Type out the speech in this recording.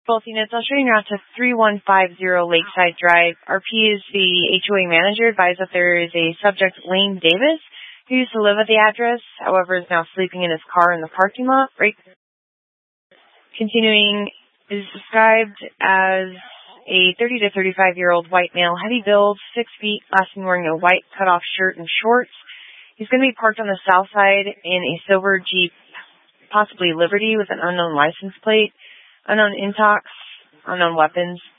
Both units, I'll show you now to 3150 Lakeside Drive. RP is the HOA manager. Advised that there is a subject, Lane Davis, who used to live at the address, however is now sleeping in his car in the parking lot. Right. Continuing, is described as a 30 to 35-year-old white male, heavy build, 6 feet, last seen wearing a white cutoff shirt and shorts. He's going to be parked on the south side in a silver Jeep, possibly Liberty, with an unknown license plate, unknown intox, unknown weapons.